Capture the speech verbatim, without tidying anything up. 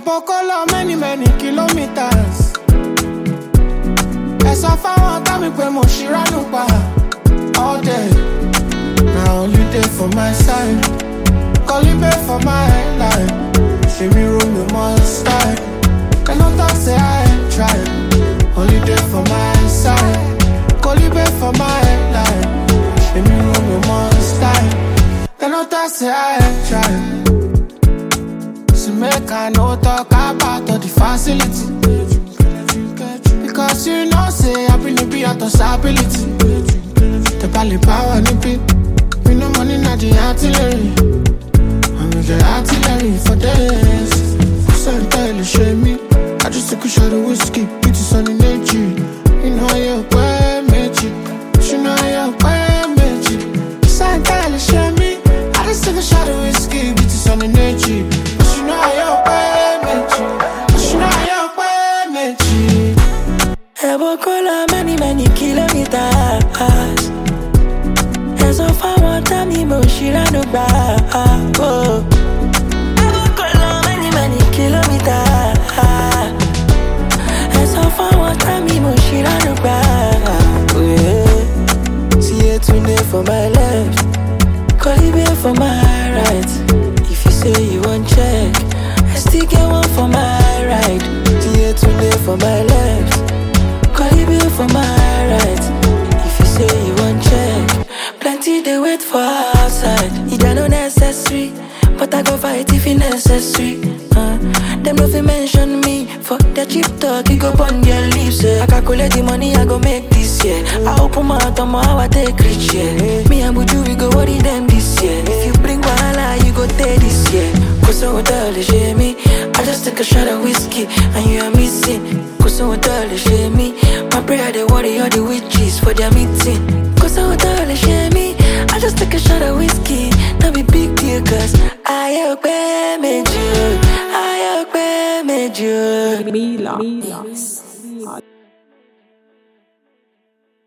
Ebokola many many kilometers. Esa fáwọn tá mi pé mo ṣìránù pa all day. Now only day for my side, Colibe for my life. She me room me must style. Cannot talk say I ain't trying. Only day for my side, Colibe for my life. She me room me must style. Cannot talk say I ain't trying. So make I no talk about all the facility, because you know say I been be out of stability. The bally power nippy. We no money not the artillery. And we get artillery for days. So entirely shame me. I just took a shot of whiskey, beat it on the nature. You know you're way magic. You know you're way magic. So entirely shame me. I just took a shot of whiskey, beat it on the nature. You know you're way magic. You know you're way magic. Ebokola many many kilometers. As of I want time, mo shirano ba. Oh, Ebokola many many kilometers. As of I want time, mo shirano ba. Oh yeah. See it today for my left, Colibe for my right. If you say you want check, I still get one for my right. See it today for my left, Colibe for my right. If you say you want check, plenty they wait for outside. It are no necessary, but I go fight if it necessary. Uh, them no fi mention me for the cheap talk. You go burn their lips. Eh. I calculate the money I go make this year. I open my mouth on how I take rich. Yeah. Me and Buju we go worry them this year. If you bring wahala, you go take this year. Cause I would tell shame me. I just take a shot of whiskey and you are missing. Cause I would tell shame me. My prayer they worry all the witches for their meeting. Cause I would tell shame me. I just take a shot of whiskey, not be big deal. Cause I have made you, I have made you. Mila. Mila.